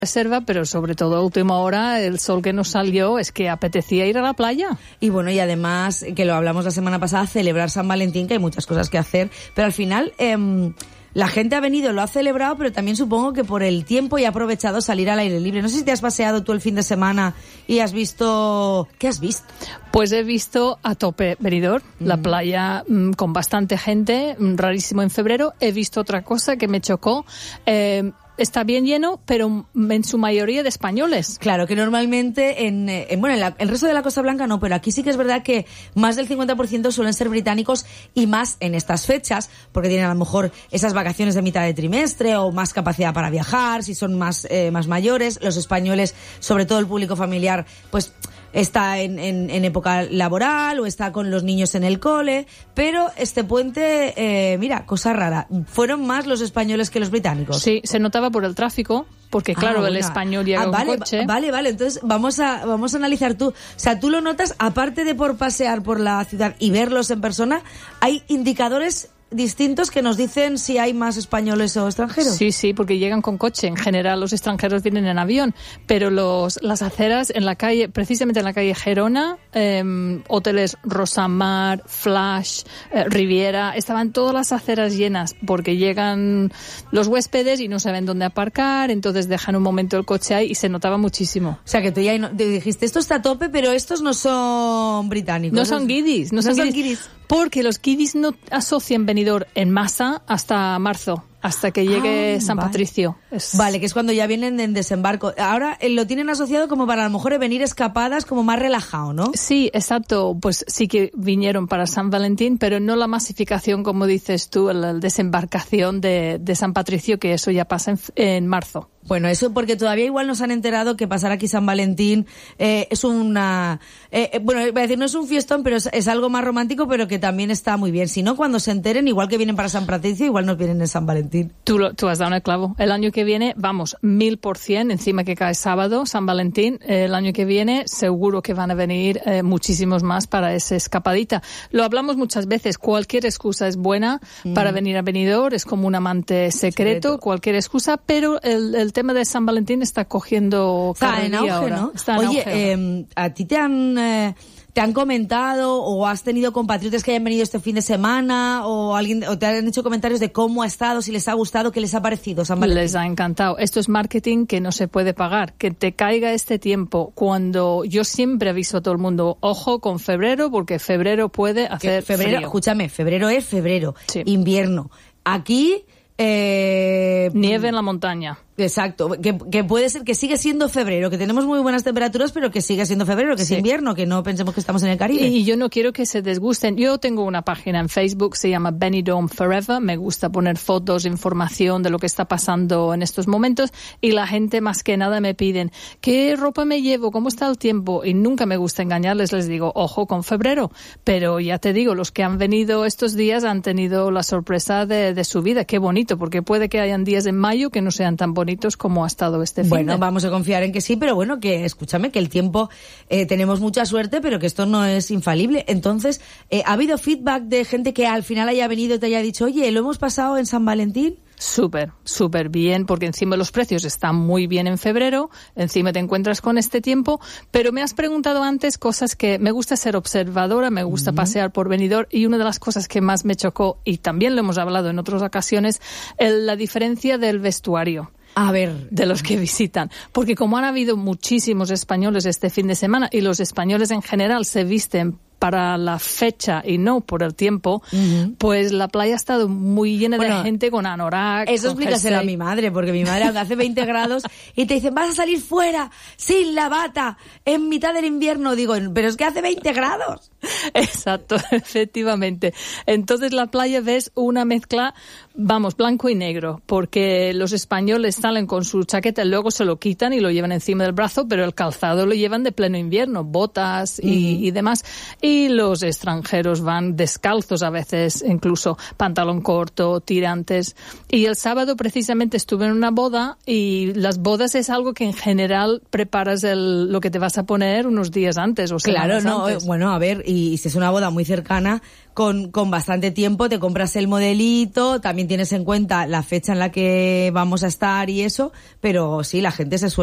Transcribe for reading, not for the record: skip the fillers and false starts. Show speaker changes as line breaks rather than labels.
reserva, pero sobre todo a última hora el sol que nos salió es que apetecía ir a la playa.
Y bueno, y además, que lo hablamos la semana pasada, celebrar San Valentín, que hay muchas cosas que hacer, pero al final la gente ha venido, lo ha celebrado, pero también supongo que por el tiempo y ha aprovechado salir al aire libre. No sé si te has paseado tú el fin de semana y has visto... ¿Qué has visto?
Pues he visto a tope Benidorm, la playa con bastante gente, rarísimo en febrero. He visto otra cosa que me chocó. Está bien lleno, pero en su mayoría de españoles.
Claro, que normalmente en el resto de la Costa Blanca no, pero aquí sí que es verdad que más del 50% suelen ser británicos, y más en estas fechas, porque tienen a lo mejor esas vacaciones de mitad de trimestre o más capacidad para viajar, si son más mayores. Los españoles, sobre todo el público familiar, pues está en época laboral o está con los niños en el cole, pero este puente, mira, cosa rara, fueron más los españoles que los británicos.
Sí, se notaba por el tráfico, porque claro, el español llega con coche.
Vale, entonces vamos a analizar tú. O sea, tú lo notas, aparte de por pasear por la ciudad y verlos en persona, hay indicadores distintos que nos dicen si hay más españoles o extranjeros.
Sí, porque llegan con coche. En general los extranjeros vienen en avión, pero las aceras en la calle, precisamente en la calle Gerona, hoteles Rosamar, Flash, Riviera, estaban todas las aceras llenas porque llegan los huéspedes y no saben dónde aparcar, entonces dejan un momento el coche ahí y se notaba muchísimo.
O sea, que tú ya te dijiste, esto está a tope, pero estos no son británicos.
No son guiris. No son guiris. Porque los guiris no asocian Benidorm en masa hasta marzo, hasta que llegue San Patricio.
Vale, que es cuando ya vienen en desembarco. Ahora lo tienen asociado como para a lo mejor venir escapadas, como más relajado, ¿no?
Sí, exacto. Pues sí que vinieron para San Valentín, pero no la masificación, como dices tú, la desembarcación de San Patricio, que eso ya pasa en marzo.
Bueno, eso porque todavía igual nos han enterado que pasar aquí San Valentín es una... bueno, iba a decir, no es un fiestón, pero es algo más romántico, pero que también está muy bien. Si no, cuando se enteren, igual que vienen para San Patricio, igual nos vienen en San Valentín.
Tú has dado en el clavo. El año que viene, vamos, 1000%, encima que cae sábado, San Valentín, el año que viene seguro que van a venir muchísimos más para esa escapadita. Lo hablamos muchas veces, cualquier excusa es buena para venir a Benidorm, es como un amante secreto. Cualquier excusa, pero el tema de San Valentín está cogiendo
está en auge,
ahora,
¿no?
Está en
Oye,
auge.
¿a ti te han comentado o has tenido compatriotas que hayan venido este fin de semana o te han hecho comentarios de cómo ha estado, si les ha gustado, qué les ha parecido San Valentín?
Les ha encantado. Esto es marketing que no se puede pagar. Que te caiga este tiempo cuando yo siempre aviso a todo el mundo, ojo con febrero, porque febrero puede hacer frío.
Escúchame, febrero es febrero,
sí.
Invierno. Aquí...
nieve en la montaña.
Exacto, que puede ser que sigue siendo febrero, que tenemos muy buenas temperaturas, pero que sigue siendo febrero, que es invierno, que no pensemos que estamos en el Caribe.
Y yo no quiero que se desgusten. Yo tengo una página en Facebook, se llama Benidorm Forever, me gusta poner fotos, información de lo que está pasando en estos momentos, y la gente más que nada me piden, ¿qué ropa me llevo? ¿Cómo está el tiempo? Y nunca me gusta engañarles, les digo, ojo con febrero, pero ya te digo, los que han venido estos días han tenido la sorpresa de su vida. Qué bonito, porque puede que hayan días en mayo que no sean tan bonitos como ha estado este fin.
Bueno, vamos a confiar en que sí, pero bueno, que escúchame, que el tiempo tenemos mucha suerte, pero que esto no es infalible. Entonces, ¿ha habido feedback de gente que al final haya venido y te haya dicho, oye, lo hemos pasado en San Valentín? Súper bien, porque encima los precios están muy bien en febrero, encima te encuentras con este tiempo, pero me has preguntado antes cosas que me gusta ser observadora, me gusta pasear por Benidorm, y una de las cosas que más me chocó, y también lo hemos hablado en otras ocasiones, la diferencia del vestuario. A ver,
de los que visitan, porque como han habido muchísimos españoles este fin de semana y los españoles en general se visten para la fecha y no por el tiempo, pues la playa ha estado muy llena de gente con anorak.
Eso explícaselo a mi madre, porque mi madre hace 20 grados y te dicen, vas a salir fuera sin la bata en mitad del invierno. Digo, pero es que hace 20 grados.
Exacto, efectivamente. Entonces la playa ves una mezcla, vamos, blanco y negro, porque los españoles salen con su chaqueta y luego se lo quitan y lo llevan encima del brazo, pero el calzado lo llevan de pleno invierno, botas y demás. Y los extranjeros van descalzos a veces, incluso pantalón corto, tirantes. Y el sábado precisamente estuve en una boda, y las bodas es algo que en general preparas lo que te vas a poner unos días antes o semanas antes.
Bueno, a ver, y si es una boda muy cercana, con bastante tiempo, te compras el modelito, también tienes en cuenta la fecha en la que vamos a estar y eso, pero sí, la gente se suele